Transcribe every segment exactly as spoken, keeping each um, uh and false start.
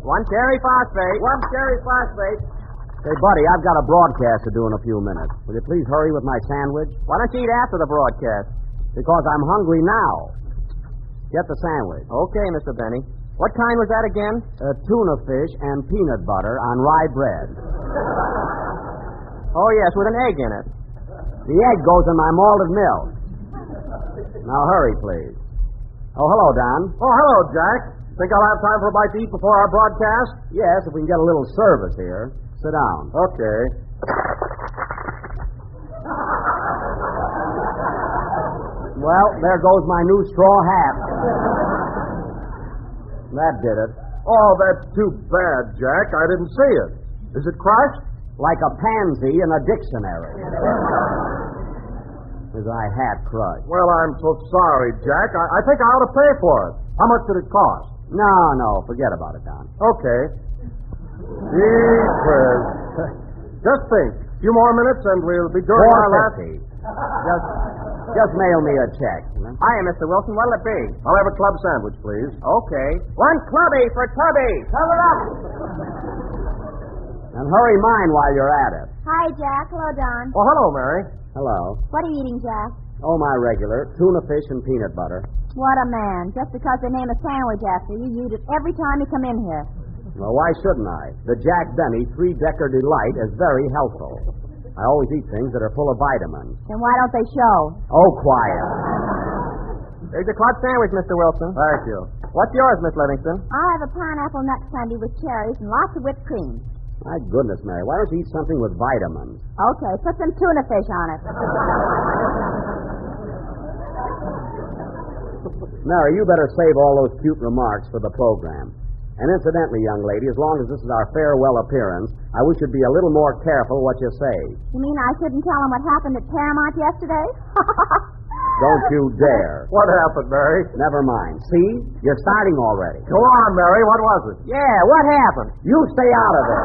One cherry phosphate. One cherry phosphate. Hey, buddy, I've got a broadcast to do in a few minutes. Will you please hurry with my sandwich? Why don't you eat after the broadcast? Because I'm hungry now. Get the sandwich. Okay, Mister Benny. What kind was that again? Uh, tuna fish and peanut butter on rye bread. Oh, yes, with an egg in it. The egg goes in my malted milk. Now hurry, please. Oh, hello, Don. Oh, hello, Jack. Think I'll have time for a bite to eat before our broadcast? Yes, if we can get a little service here. Sit down. Okay. Well, there goes my new straw hat. That did it. Oh, that's too bad, Jack. I didn't see it. Is it crushed? Like a pansy in a dictionary. Is my hat crushed? Well, I'm so sorry, Jack. I, I think I ought to pay for it. How much did it cost? No, no, forget about it, Don. Okay. Gee, Chris. Just think. A few more minutes and we'll be during our last... Just, just mail me a check. Hiya, Mister Wilson. What'll it be? I'll have a club sandwich, please. Okay. One clubby for Tubby. Cover up. And hurry mine while you're at it. Hi, Jack. Hello, Don. Oh, hello, Mary. Hello. What are you eating, Jack? Oh, my regular. Tuna fish and peanut butter. What a man. Just because they name a sandwich after you, you eat it every time you come in here. Well, why shouldn't I? The Jack Benny three-decker delight is very healthful. I always eat things that are full of vitamins. Then why don't they show? Oh, quiet. There's your club sandwich, Mister Wilson. Thank you. What's yours, Miss Livingston? I'll have a pineapple nut sundae with cherries and lots of whipped cream. My goodness, Mary, why don't you eat something with vitamins? Okay, put some tuna fish on it. Mary, you better save all those cute remarks for the program. And incidentally, young lady, as long as this is our farewell appearance, I wish you'd be a little more careful what you say. You mean I shouldn't tell them what happened at Paramount yesterday? Don't you dare. What happened, Mary? Never mind. See? You're starting already. Go on, Mary. What was it? Yeah, what happened? You stay out of it.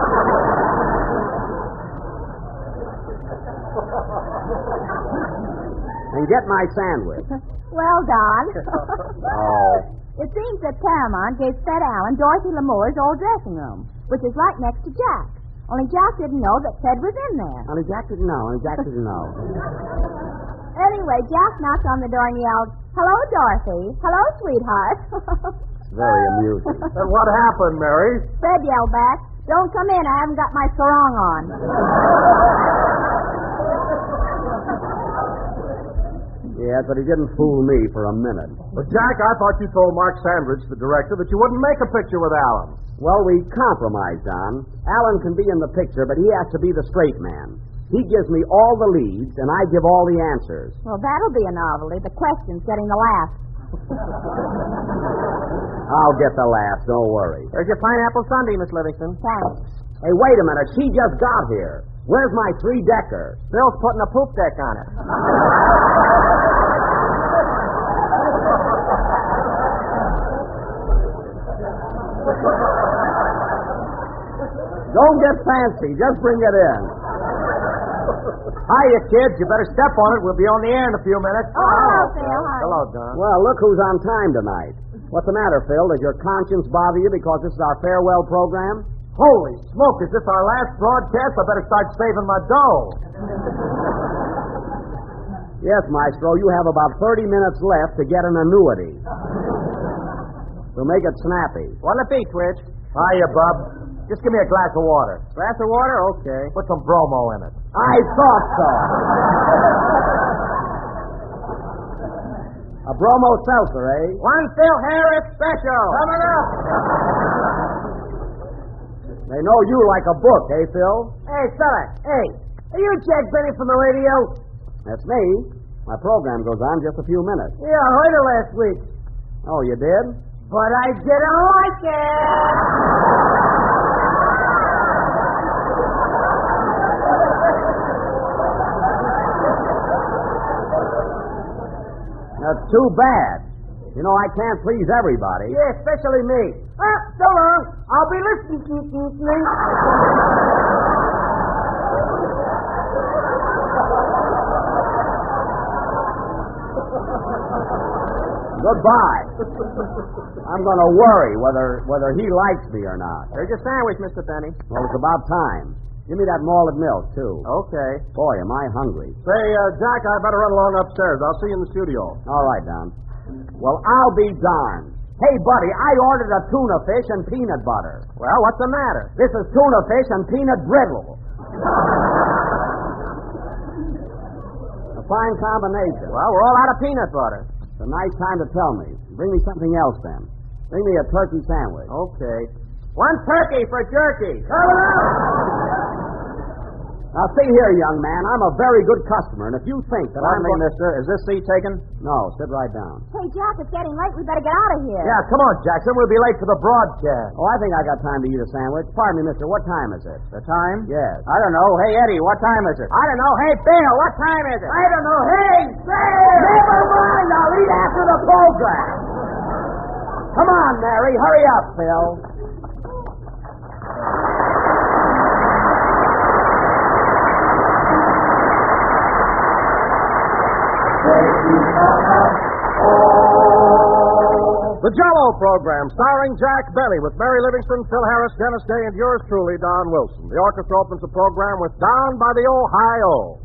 And get my sandwich. Well, Don. Oh. It seems that Paramount gave Fed Allen Dorothy Lamour's old dressing room, which is right next to Jack. Only Jack didn't know that Fed was in there. Only Jack didn't know. Only Jack didn't know. Anyway, Jack knocked on the door and yelled, "Hello, Dorothy. Hello, sweetheart." It's very amusing. And what happened, Mary? Fred yelled back, "Don't come in. I haven't got my sarong on." Yes, but he didn't fool me for a minute. Well, Jack, I thought you told Mark Sandridge, the director, that you wouldn't make a picture with Alan. Well, we compromised, Don. Alan can be in the picture, but he has to be the straight man. He gives me all the leads, and I give all the answers. Well, that'll be a novelty. The question's getting the laugh. I'll get the laugh, don't worry. There's your pineapple sundae, Miss Livingston. Thanks. Hey, wait a minute. She just got here. Where's my three-decker? Bill's putting a poop deck on it. Don't get fancy. Just bring it in. Hiya, kids. You better step on it. We'll be on the air in a few minutes. Oh, hello, Phil. Hi. Hello, Don. Well, look who's on time tonight. What's the matter, Phil? Does your conscience bother you because this is our farewell program? Holy smoke. Is this our last broadcast? I better start saving my dough. Yes, Maestro. You have about thirty minutes left to get an annuity. So make it snappy. What'll it be, Twitch? Hiya, Bub. Just give me a glass of water. Glass of water? Okay. Put some bromo in it. I thought so. A bromo seltzer, eh? One Phil Harris special. Coming up. They know you like a book, eh, Phil? Hey, fella. Hey. Are you Jack Benny from the radio? That's me. My program goes on just a few minutes. Yeah, I heard it last week. Oh, you did? But I didn't like it. That's too bad. You know, I can't please everybody. Yeah, especially me. Ah, so long. I'll be listening. Goodbye. I'm going to worry whether whether he likes me or not. Here's your sandwich, Mister Benny. Well, it's about time. Give me that malted milk, too. Okay. Boy, am I hungry. Say, uh, Jack, I better run along upstairs. I'll see you in the studio. All right, Don. Well, I'll be darned. Hey, buddy, I ordered a tuna fish and peanut butter. Well, what's the matter? This is tuna fish and peanut brittle. A fine combination. Well, we're all out of peanut butter. It's a nice time to tell me. Bring me something else, then. Bring me a turkey sandwich. Okay. One turkey for jerky. Now, see here, young man. I'm a very good customer, and if you think that I'm... Pardon me, going- mister. Is this seat taken? No, sit right down. Hey, Jack, it's getting late. We better get out of here. Yeah, come on, Jackson. We'll be late for the broadcast. Oh, I think I got time to eat a sandwich. Pardon me, mister. What time is it? The time? Yes. I don't know. Hey, Eddie, what time is it? I don't know. Hey, Bill, what time is it? I don't know. Hey, Sam! Never mind. I'll eat after the program. Come on, Mary. Hurry up, Phil. The Jell-O program, starring Jack Benny, with Mary Livingston, Phil Harris, Dennis Day, and yours truly, Don Wilson. The orchestra opens the program with Down by the Ohio.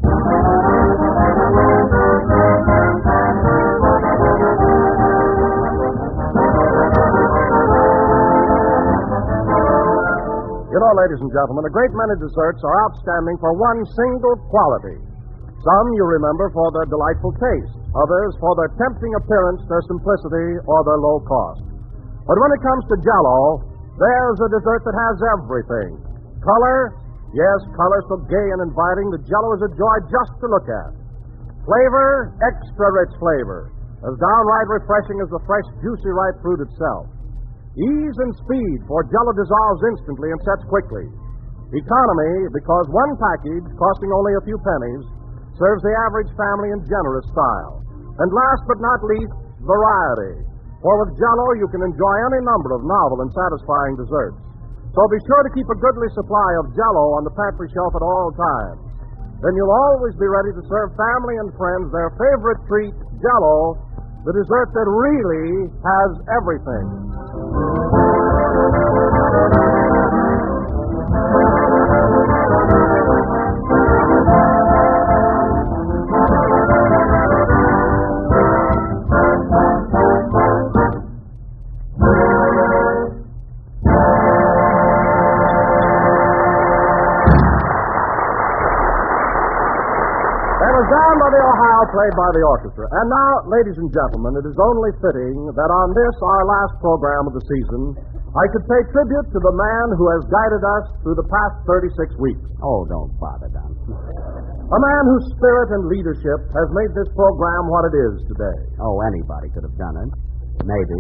You know, ladies and gentlemen, a great many desserts are outstanding for one single quality. Some you remember for their delightful taste, others for their tempting appearance, their simplicity, or their low cost. But when it comes to Jell-O, there's a dessert that has everything. Color, yes, color so gay and inviting that Jell-O is a joy just to look at. Flavor, extra rich flavor, as downright refreshing as the fresh, juicy, ripe fruit itself. Ease and speed, for Jell-O dissolves instantly and sets quickly. Economy, because one package, costing only a few pennies, serves the average family in generous style. And last but not least, variety. For with Jell-O, you can enjoy any number of novel and satisfying desserts. So be sure to keep a goodly supply of Jell-O on the pantry shelf at all times. Then you'll always be ready to serve family and friends their favorite treat, Jell-O, the dessert that really has everything. Down by the Ohio, played by the orchestra. And now, ladies and gentlemen, it is only fitting that on this, our last program of the season, I could pay tribute to the man who has guided us through the past thirty-six weeks. Oh, don't bother, Don. A man whose spirit and leadership has made this program what it is today. Oh, anybody could have done it. Maybe.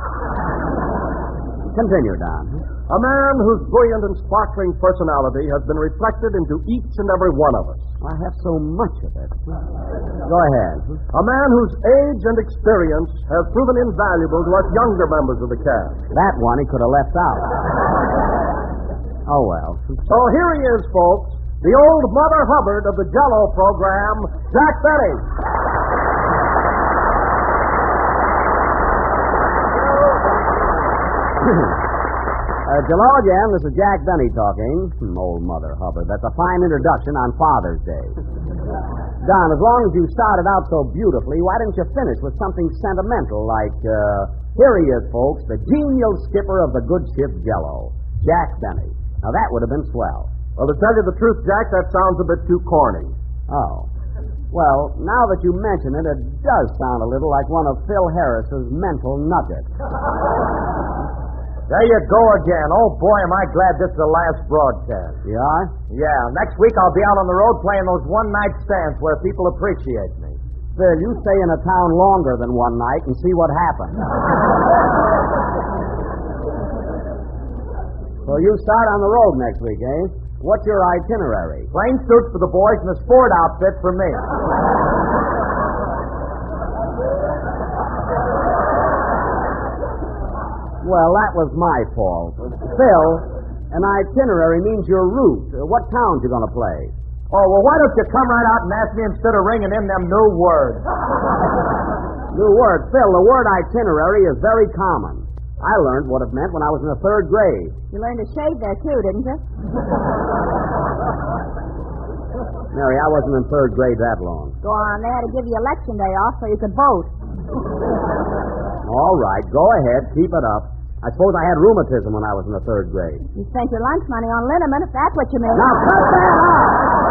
Continue, Don. A man whose brilliant and sparkling personality has been reflected into each and every one of us. I have so much of it. Go ahead. A man whose age and experience has proven invaluable to us younger members of the cast. That one he could have left out. Oh, well. So here he is, folks, the old Mother Hubbard of the Jell-O program, Jack Benny. Uh, hello again. This is Jack Benny talking. Hmm, old Mother Hubbard. That's a fine introduction on Father's Day. Don, as long as you started out so beautifully, why didn't you finish with something sentimental like, uh, here he is, folks, the genial skipper of the good ship Jell-O, Jack Benny. Now, that would have been swell. Well, to tell you the truth, Jack, that sounds a bit too corny. Oh. Well, now that you mention it, it does sound a little like one of Phil Harris's mental nuggets. There you go again. Oh, boy, am I glad this is the last broadcast. You are? Yeah, next week I'll be out on the road playing those one-night stands where people appreciate me. Phil, you stay in a town longer than one night and see what happens. So you start on the road next week, eh? What's your itinerary? Plain suits for the boys and a sport outfit for me. Well, that was my fault. Phil, an itinerary means your route. Uh, what towns you going to play? Oh, well, why don't you come right out and ask me instead of ringing in them new words? New word. Phil, the word itinerary is very common. I learned what it meant when I was in the third grade. You learned to shave there, too, didn't you? Mary, I wasn't in third grade that long. Go on. They had to give you election day off so you could vote. All right, go ahead. Keep it up. I suppose I had rheumatism when I was in the third grade. You spent your lunch money on liniment, if that's what you mean. Now, cut that out!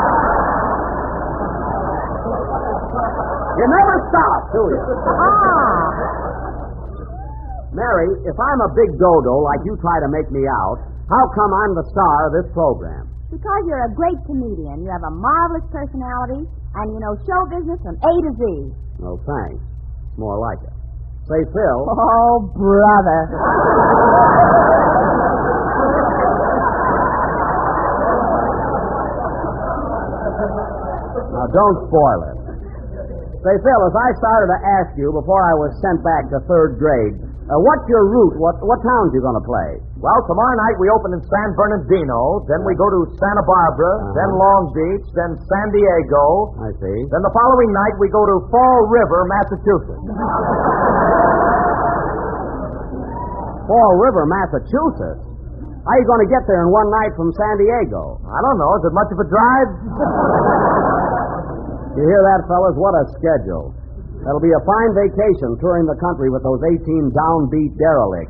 You never stop, do you? Ah. Mary, if I'm a big dodo like you try to make me out, how come I'm the star of this program? Because you're a great comedian. You have a marvelous personality, and you know show business from A to Z. No, thanks. More like it. Say, Phil. Oh, brother. Now, don't spoil it. Say, Phil, as I started to ask you before I was sent back to third grade, uh, what's your route? What what towns you going to play? Well, tomorrow night we open in San Bernardino, then we go to Santa Barbara, Uh-huh. then Long Beach, then San Diego. I see. Then the following night we go to Fall River, Massachusetts. Fall River, Massachusetts. How are you going to get there in one night from San Diego? I don't know. Is it much of a drive? You hear that, fellas? What a schedule. That'll be a fine vacation touring the country with those eighteen downbeat derelicts.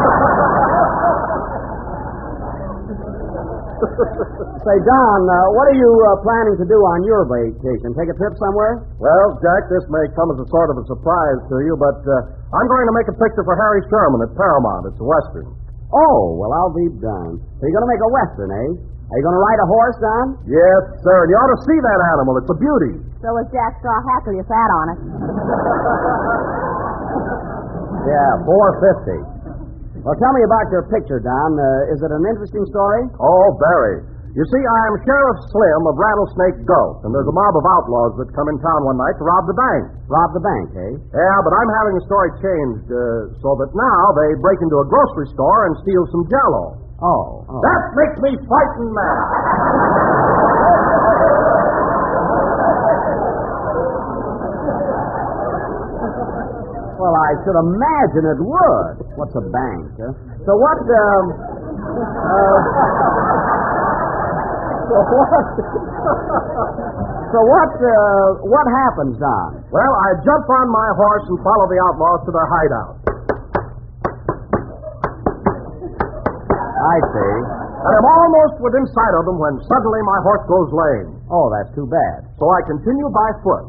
Say, Don, uh, what are you uh, planning to do on your vacation? Take a trip somewhere? Well, Jack, this may come as a sort of a surprise to you, but uh, I'm going to make a picture for Harry Sherman at Paramount. It's a Western. Oh, well, I'll be darned. So you're going to make a Western, eh? Are you going to ride a horse, Don? Yes, sir. And you ought to see that animal. It's a beauty. So was Jack Straw Hackle. You sat on it. Yeah, four fifty. Well, tell me about your picture, Don. Uh, is it an interesting story? Oh, very. You see, I'm Sheriff Slim of Rattlesnake Gulch, and there's a mob of outlaws that come in town one night to rob the bank. Rob the bank, eh? Yeah, but I'm having the story changed uh, so that now they break into a grocery store and steal some Jell-O. Oh, oh. That makes me frightened mad. Well, I should imagine it would. What's a bank? Huh? So what? Um, uh, so what? so what? Uh, what happens, Don? Well, I jump on my horse and follow the outlaws to their hideout. I see. And I'm almost within sight of them when suddenly my horse goes lame. Oh, that's too bad. So I continue by foot.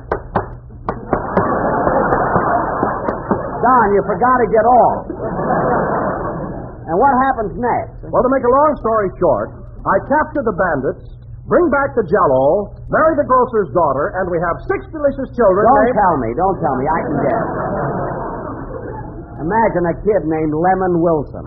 Don, you forgot to get off. And what happens next? Well, to make a long story short, I capture the bandits, bring back the Jell-O, marry the grocer's daughter, and we have six delicious children. Don't named... tell me. Don't tell me. I can guess. Imagine a kid named Lemon Wilson.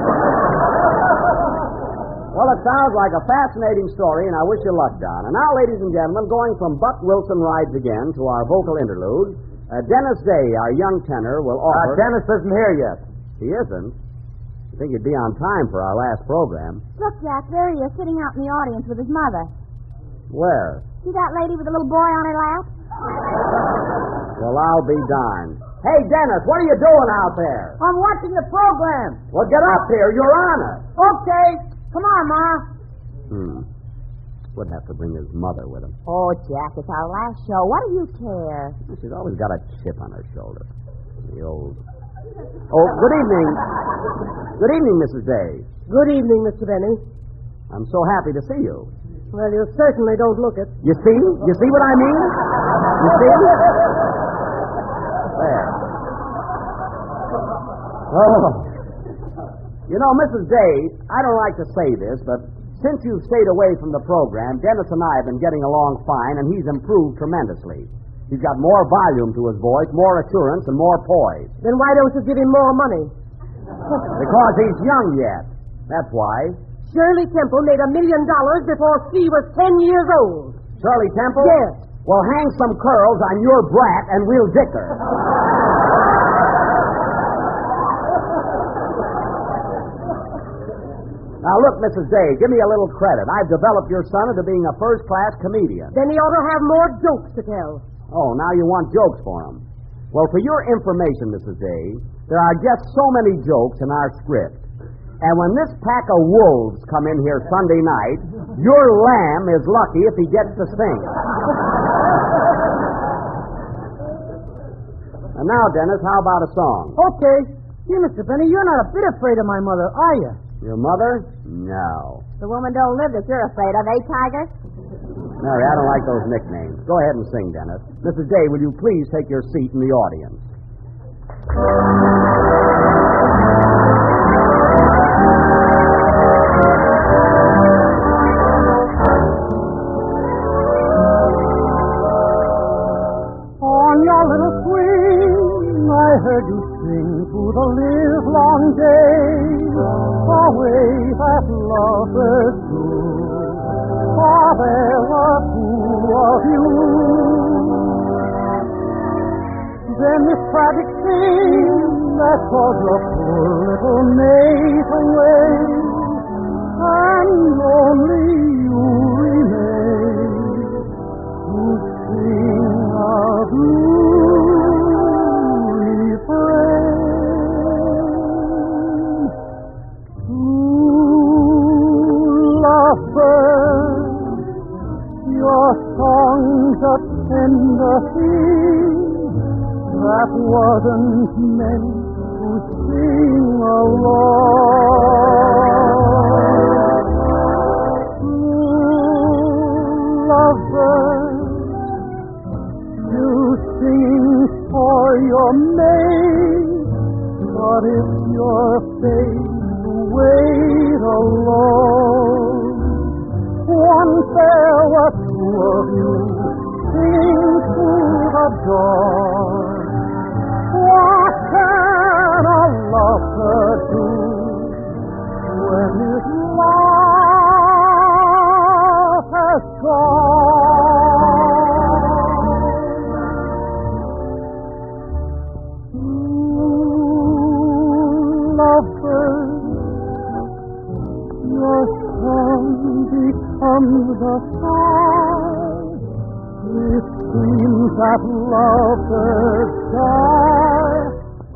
Well, it sounds like a fascinating story, and I wish you luck, Don. And now, ladies and gentlemen, going from Buck Wilson Rides Again to our vocal interlude, uh, Dennis Day, our young tenor, will offer... Uh, Dennis isn't here yet. He isn't? I think he'd be on time for our last program. Look, Jack, there he is sitting out in the audience with his mother. Where? See that lady with the little boy on her lap? Well, I'll be darned. Hey, Dennis, what are you doing out there? I'm watching the program. Well, get up here. You're on it. Okay. Come on, Ma. Hmm. Would have to bring his mother with him. Oh, Jack, it's our last show. What do you care? She's always got a chip on her shoulder. The old... Oh, good evening. Good evening, Missus Day. Good evening, Mister Benny. I'm so happy to see you. Well, you certainly don't look it. You see? You see what I mean? You see? There. Oh. You know, Missus Day, I don't like to say this, but since you've stayed away from the program, Dennis and I have been getting along fine, and he's improved tremendously. He's got more volume to his voice, more assurance, and more poise. Then why don't you give him more money? Because he's young yet. That's why. Shirley Temple made a million dollars before she was ten years old. Shirley Temple? Yes. Well, hang some curls on your brat, and we'll dick her. Now, look, Missus Day, give me a little credit. I've developed your son into being a first-class comedian. Then he ought to have more jokes to tell. Oh, now you want jokes for him. Well, for your information, Missus Day, there are just so many jokes in our script. And when this pack of wolves come in here Sunday night, your lamb is lucky if he gets to sing. And now, Dennis, how about a song? Okay. Gee, Mister Benny, you're not a bit afraid of my mother, are you? Your mother? No. The woman don't live that you're afraid of, eh, Tiger? Mary, I don't like those nicknames. Go ahead and sing, Dennis. Missus Day, will you please take your seat in the audience? On your little swing, I heard you sing through the live long day, the way that lovers do. For there were two of you. Then this tragic thing that caused your poor little mate away, and only you remain to sing a blue refrain. Ooh, lovebird, your song's a tender thing that wasn't meant to sing alone. Ooh, lovebird, you sing for your mate, but it's your fate to wait alone. Once there were two of you singing through the door. What can a lover do when his love has gone? Ooh, lovebird, your song becomes the song. It seems that lovers die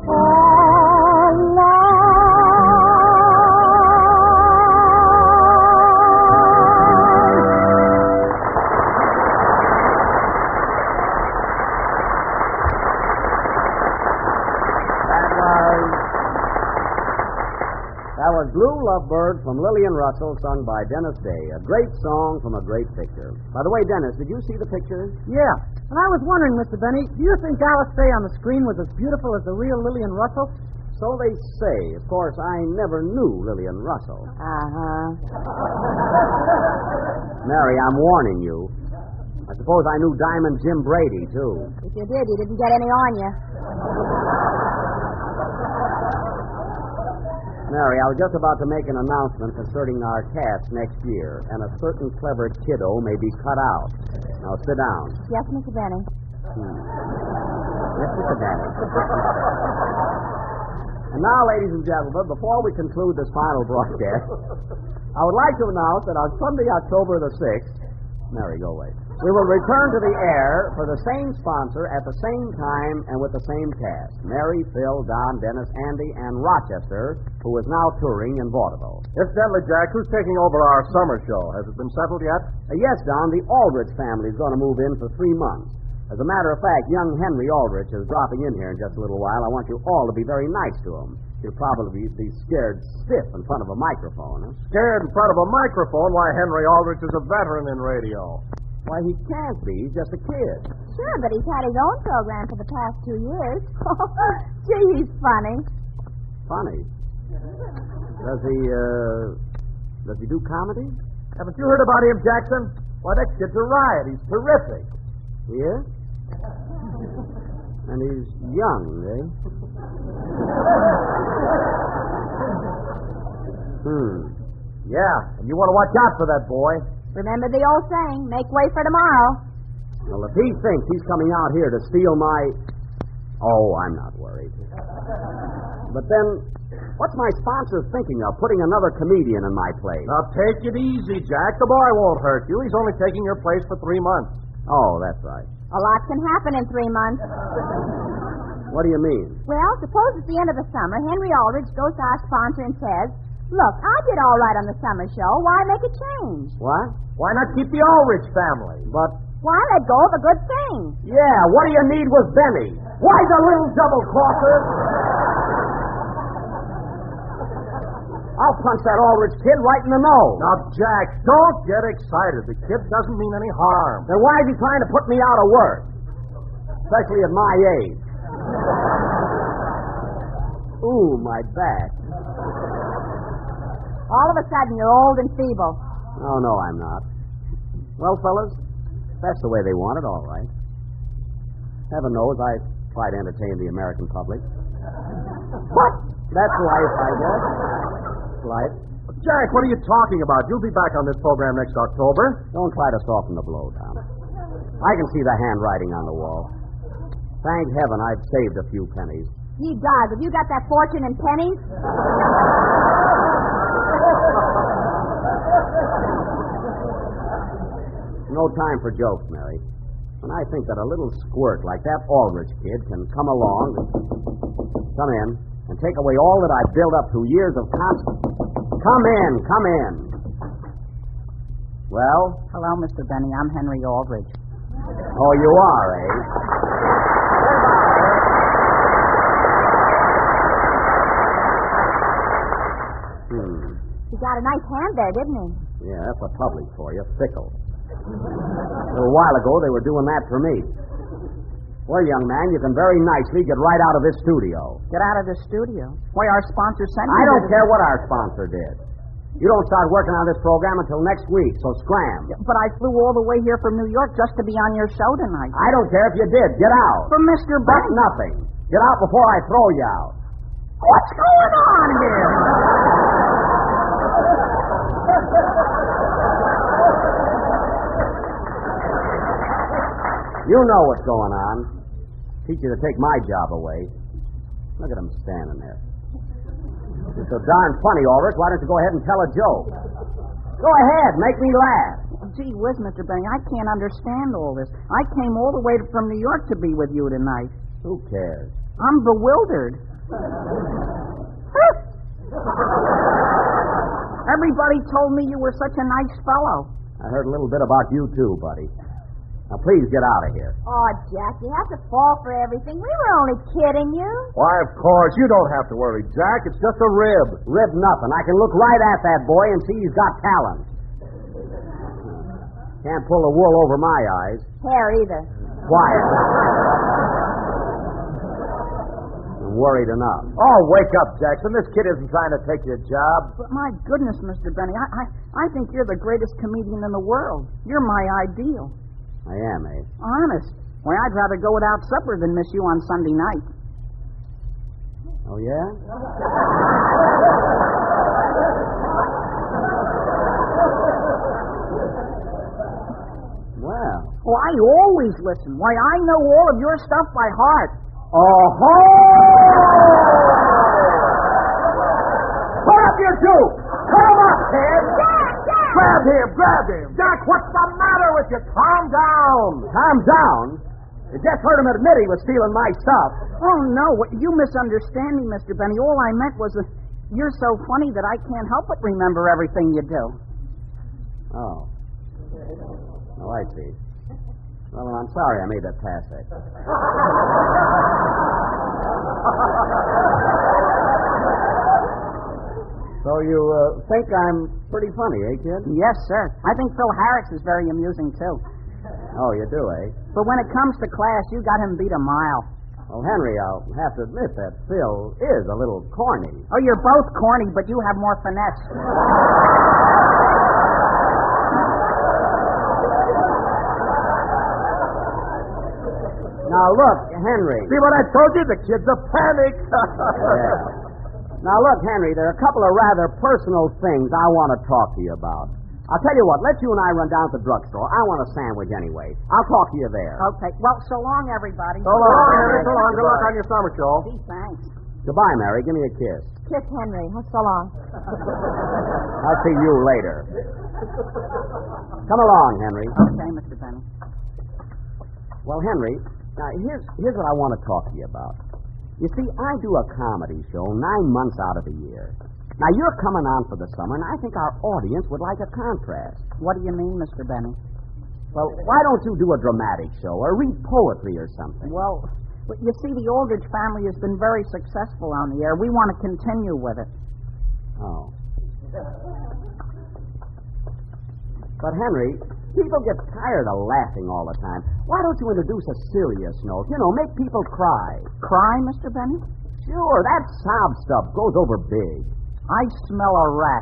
That was Blue Lovebird from Lillian Russell, sung by Dennis Day. A great song from a great picture. By the way, Dennis, did you see the picture? Yeah. And I was wondering, Mister Benny, do you think Alice Day on the screen was as beautiful as the real Lillian Russell? So they say. Of course, I never knew Lillian Russell. Uh-huh. Mary, I'm warning you. I suppose I knew Diamond Jim Brady, too. If you did, you didn't get any on you. Mary, I was just about to make an announcement concerning our cast next year, and a certain clever kiddo may be cut out. Now, sit down. Yes, Mister Benny. Hmm. Yes, Mister Benny. And now, ladies and gentlemen, before we conclude this final broadcast, I would like to announce that on Sunday, October the sixth, Mary, go away, we will return to the air for the same sponsor at the same time and with the same cast. Mary, Phil, Don, Dennis, Andy, and Rochester, who is now touring in vaudeville. Incidentally, Jack, who's taking over our summer show? Has it been settled yet? Uh, yes, Don, the Aldrich family is going to move in for three months. As a matter of fact, young Henry Aldrich is dropping in here in just a little while. I want you all to be very nice to him. He'll probably be scared stiff in front of a microphone. Huh? Scared in front of a microphone? Why, Henry Aldrich is a veteran in radio. Why, he can't be. He's just a kid. Sure, but he's had his own program for the past two years. Gee, he's funny. Funny? Does he, uh, does he do comedy? Haven't you heard about him, Jackson? Why, that kid's a riot. He's terrific. He is? And he's young, eh? Hmm. Yeah, and you want to watch out for that boy. Remember the old saying, make way for tomorrow. Well, if he thinks he's coming out here to steal my... Oh, I'm not worried. But then, what's my sponsor thinking of, putting another comedian in my place? Now, take it easy, Jack. The boy won't hurt you. He's only taking your place for three months. Oh, that's right. A lot can happen in three months. What do you mean? Well, suppose at the end of the summer, Henry Aldrich goes to our sponsor and says, look, I did all right on the summer show. Why make a change? What? Why not keep the Ulrich family? But, Why let go of a good thing? yeah, what do you need with Benny? Why the little double-crosser? I'll punch that Aldrich kid right in the nose. Now, Jack, don't get excited. The kid doesn't mean any harm. Then why is he trying to put me out of work? Especially at my age. Ooh, my back. All of a sudden, you're old and feeble. Oh, no, I'm not. Well, fellas, that's the way they want it, all right. Heaven knows I try to entertain the American public. But that's life, I guess. Life. Jack, what are you talking about? You'll be back on this program next October. Don't try to soften the blow, Tom. I can see the handwriting on the wall. Thank heaven I've saved a few pennies. You dog, have you got that fortune in pennies? No time for jokes, Mary. When I think that a little squirt like that Aldrich kid can come along, come in, and take away all that I've built up through years of constant... Come in, come in. Well? Hello, Mister Benny. I'm Henry Aldrich. Oh, you are, eh? Hmm. He got a nice hand there, didn't he? Yeah, that's the public for you. Fickle. A little while ago, they were doing that for me. Well, young man, you can very nicely get right out of this studio. Get out of the studio. Why, our sponsor sent I me don't to- care what our sponsor did. You don't start working on this program until next week, so scram. But I flew all the way here from New York just to be on your show tonight. I don't care if you did. Get out. From Mister That's Benny. nothing. Get out before I throw you out. What's going on here? You know what's going on. Teach you to take my job away. Look at him standing there. You're so darn funny, Ulrich. Why don't you go ahead and tell a joke? Go ahead. Make me laugh. Gee whiz, Mister Benny, I can't understand all this. I came all the way from New York to be with you tonight. Who cares? I'm bewildered. Everybody told me you were such a nice fellow. I heard a little bit about you, too, buddy. Now, please get out of here. Oh, Jack, you have to fall for everything. We were only kidding you. Why, of course. You don't have to worry, Jack. It's just a rib. Rib nothing. I can look right at that boy and see he's got talent. Can't pull the wool over my eyes. Hair either. Quiet. I'm worried enough. Oh, wake up, Jackson. This kid isn't trying to take your job. But my goodness, Mister Benny, I, I, I think you're the greatest comedian in the world. You're my ideal. I am, eh? Honest. Why, I'd rather go without supper than miss you on Sunday night. Oh, yeah? Well. Well, I always listen. Why, I know all of your stuff by heart. Oh-ho! Put up your juke! Put him up, kid! Jack, Jack! Grab him, grab him. Jack, what's the matter with you? Calm down. Calm down. You just heard him admit he was stealing my stuff. Oh, no. What, you misunderstand me, Mister Benny. All I meant was that you're so funny that I can't help but remember everything you do. Oh. Oh, I see. Well, I'm sorry I made that pass act. So you uh, think I'm pretty funny, eh, kid? Yes, sir. I think Phil Harris is very amusing, too. Oh, you do, eh? But when it comes to class, you got him beat a mile. Well, Henry, I'll have to admit that Phil is a little corny. Oh, you're both corny, but you have more finesse. Now, look, Henry. See what I told you? The kid's a panic. Yeah. Now, look, Henry, there are a couple of rather personal things I want to talk to you about. I'll tell you what, let you and I run down to the drugstore. I want a sandwich anyway. I'll talk to you there. Okay. Well, so long, everybody. So long, Henry. So long. Good luck on your summer show. Gee, thanks. Goodbye, Mary. Give me a kiss. Kiss Henry. Oh, so long. I'll see you later. Come along, Henry. Okay, Mister Benny. Well, Henry, now here's here's what I want to talk to you about. You see, I do a comedy show nine months out of the year. Now, you're coming on for the summer, and I think our audience would like a contrast. What do you mean, Mister Benny? Well, why don't you do a dramatic show or read poetry or something? Well, you see, the Aldrich family has been very successful on the air. We want to continue with it. Oh. But, Henry, people get tired of laughing all the time. Why don't you introduce a serious note? You know, make people cry. Cry, Mister Benny? Sure, that sob stuff goes over big. I smell a rat.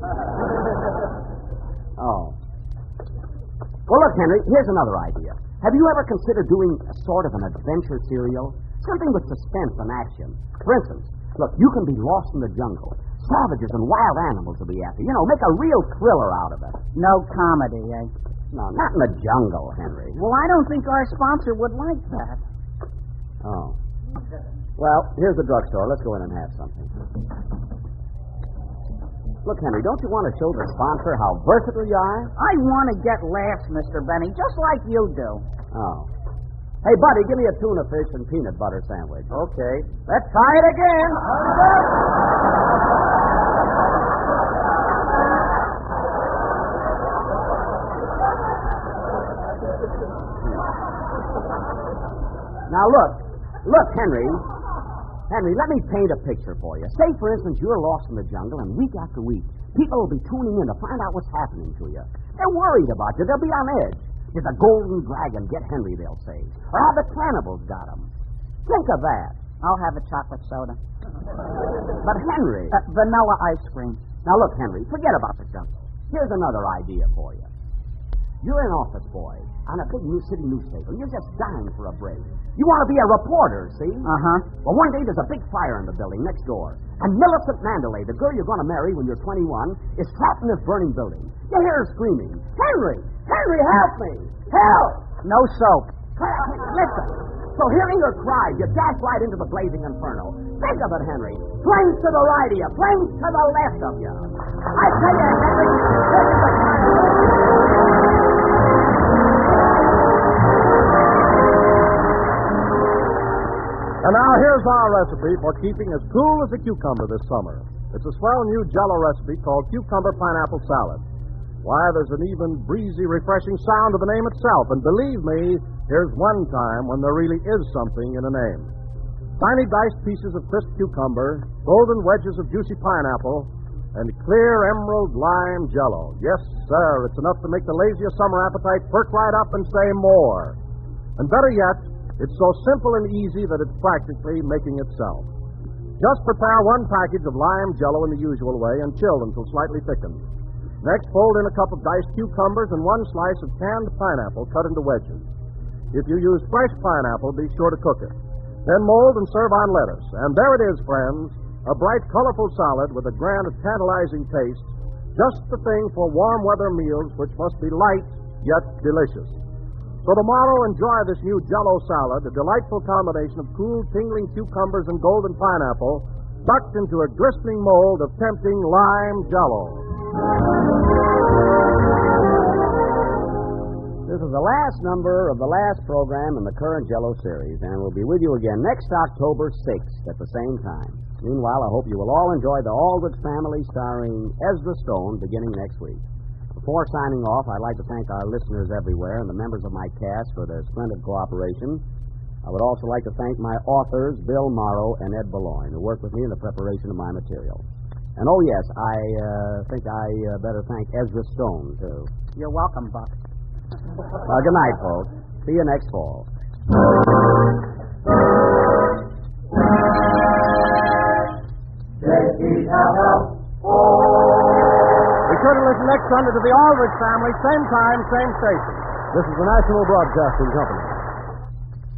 Oh. Well, look, Henry, here's another idea. Have you ever considered doing a sort of an adventure serial? Something with suspense and action. For instance, look, you can be lost in the jungle. Savages and wild animals will be after you. You know, make a real thriller out of it. No comedy, eh? No, not in the jungle, Henry. Well, I don't think our sponsor would like that. Oh. Well, here's the drugstore. Let's go in and have something. Look, Henry, don't you want to show the sponsor how versatile you are? I want to get laughs, Mister Benny, just like you do. Oh. Hey, buddy, give me a tuna fish and peanut butter sandwich. Okay. Let's try it again. Now, look. Look, Henry. Henry, let me paint a picture for you. Say, for instance, you're lost in the jungle, and week after week, people will be tuning in to find out what's happening to you. They're worried about you. They'll be on edge. Did the golden dragon get Henry, they'll say? Or have the cannibals got him? Think of that. I'll have a chocolate soda. But, Henry... Uh, vanilla ice cream. Now, look, Henry, forget about the jungle. Here's another idea for you. You're an office boy on a big new city newspaper. You're just dying for a break. You want to be a reporter, see? Uh-huh. Well, one day there's a big fire in the building next door. And Millicent Mandalay, the girl you're going to marry when you're twenty-one, is trapped in this burning building. You hear her screaming, Henry! Henry, help me! Help! No soap. Listen. So hearing her cry, you dash right into the blazing inferno. Think of it, Henry. Flames to the right of you. Flames to the left of you. I tell you, Henry, this is the kind of... And now here's our recipe for keeping as cool as a cucumber this summer. It's a swell new Jell-O recipe called Cucumber Pineapple Salad. Why, there's an even breezy, refreshing sound to the name itself. And believe me, here's one time when there really is something in a name. Tiny diced pieces of crisp cucumber, golden wedges of juicy pineapple, and clear emerald lime Jell-O. Yes, sir, it's enough to make the laziest summer appetite perk right up and say more. And better yet, it's so simple and easy that it's practically making itself. Just prepare one package of lime Jell-O in the usual way and chill until slightly thickened. Next, fold in a cup of diced cucumbers and one slice of canned pineapple cut into wedges. If you use fresh pineapple, be sure to cook it. Then mold and serve on lettuce. And there it is, friends, a bright, colorful salad with a grand, tantalizing taste. Just the thing for warm weather meals which must be light yet delicious. So tomorrow, enjoy this new Jell-O salad, a delightful combination of cool, tingling cucumbers and golden pineapple, tucked into a glistening mold of tempting lime Jell-O. This is the last number of the last program in the current Jell-O series, and we'll be with you again next October sixth at the same time. Meanwhile, I hope you will all enjoy The Aldrich Family starring Ezra Stone beginning next week. Before signing off, I'd like to thank our listeners everywhere and the members of my cast for their splendid cooperation. I would also like to thank my authors, Bill Morrow and Ed Boulogne, who worked with me in the preparation of my material. And, oh, yes, I uh, think I uh, better thank Ezra Stone, too. You're welcome, Buck. Well, good night, folks. See you next fall. Be sure to listen next Sunday to the Aldrich Family, same time, same station. This is the National Broadcasting Company.